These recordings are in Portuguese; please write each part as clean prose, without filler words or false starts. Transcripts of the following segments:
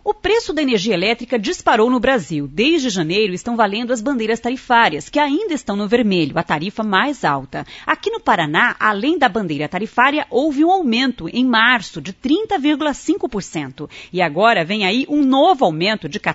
O preço da energia elétrica disparou no Brasil. Desde janeiro estão valendo as bandeiras tarifárias, que ainda estão no vermelho, a tarifa mais alta. Aqui no Paraná, além da bandeira tarifária, houve um aumento em março de 30,5%. E agora vem aí um novo aumento de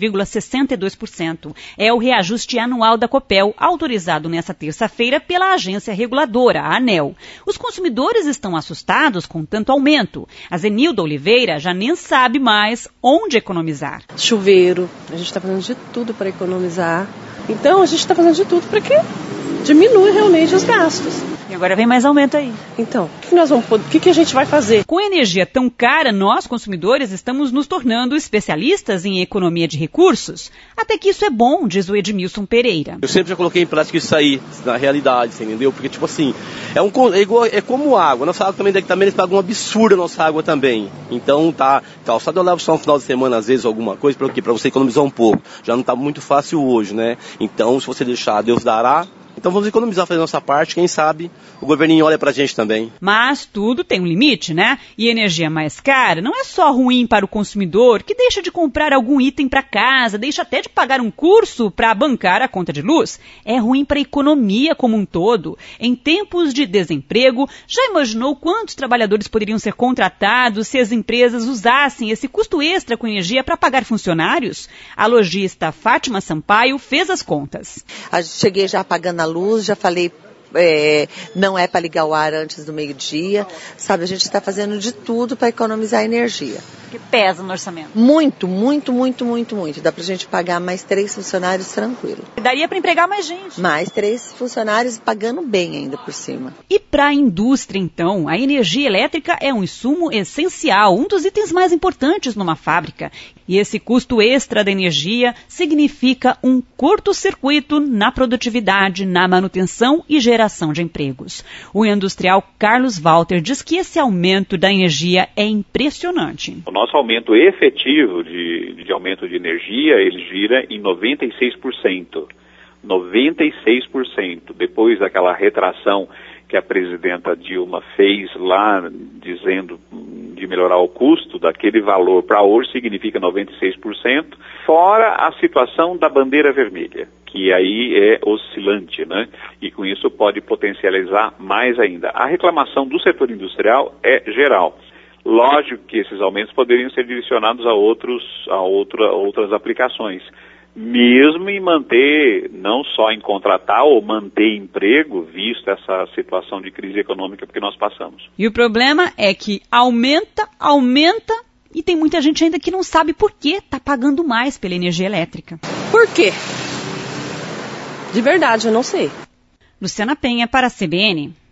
14,62%. É o reajuste anual da Copel, autorizado nesta terça-feira pela agência reguladora, a ANEEL. Os consumidores estão assustados com tanto aumento. A Zenilda Oliveira já nem sabe mais onde economizar. Chuveiro, a gente está fazendo de tudo para economizar. Então a gente está fazendo de tudo para que diminua realmente os gastos. E agora vem mais aumento aí. Então, o que a gente vai fazer? Com energia tão cara, nós, consumidores, estamos nos tornando especialistas em economia de recursos. Até que isso é bom, diz o Edmilson Pereira. Eu sempre já coloquei em prática isso aí, na realidade, você entendeu? Porque, tipo assim, é como água. Nossa água também eles pagam um absurdo a nossa água também. Então, só de eu levar só um final de semana, às vezes, alguma coisa, para quê? Para você economizar um pouco. Já não está muito fácil hoje, né? Então, se você deixar, Deus dará. Então vamos economizar, fazer a nossa parte, quem sabe o governinho olha pra gente também. Mas tudo tem um limite, né? E energia mais cara não é só ruim para o consumidor, que deixa de comprar algum item para casa, deixa até de pagar um curso para bancar a conta de luz. É ruim para a economia como um todo. Em tempos de desemprego, já imaginou quantos trabalhadores poderiam ser contratados se as empresas usassem esse custo extra com energia para pagar funcionários? A lojista Fátima Sampaio fez as contas. Cheguei já pagando a luz, já falei, não é para ligar o ar antes do meio-dia, sabe? A gente está fazendo de tudo para economizar energia. Que pesa no orçamento? Muito. Dá pra gente pagar mais 3 funcionários tranquilo. Daria para empregar mais gente. Mais 3 funcionários pagando bem ainda por cima. E para a indústria, então, a energia elétrica é um insumo essencial, um dos itens mais importantes numa fábrica. E esse custo extra da energia significa um curto-circuito na produtividade, na manutenção e geração de empregos. O industrial Carlos Walter diz que esse aumento da energia é impressionante. O nosso aumento efetivo de aumento de energia, ele gira em 96%. 96%. Depois daquela retração que a presidenta Dilma fez lá, dizendo de melhorar o custo, daquele valor para hoje significa 96%, fora a situação da bandeira vermelha, que aí é oscilante, né? E com isso pode potencializar mais ainda. A reclamação do setor industrial é geral. Lógico que esses aumentos poderiam ser direcionados a outras aplicações. Mesmo em manter, não só em contratar ou manter emprego, visto essa situação de crise econômica que nós passamos. E o problema é que aumenta, e tem muita gente ainda que não sabe por que está pagando mais pela energia elétrica. Por quê? De verdade, eu não sei. Luciana Penha para a CBN.